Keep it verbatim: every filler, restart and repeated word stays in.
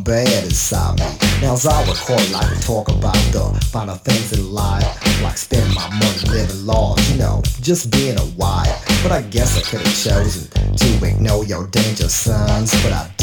bad inside me. Now as I record, I like to talk about the finer things in life, like spending my money living large, you know, just being a wife. But I guess I could have chosen to ignore your danger signs, but I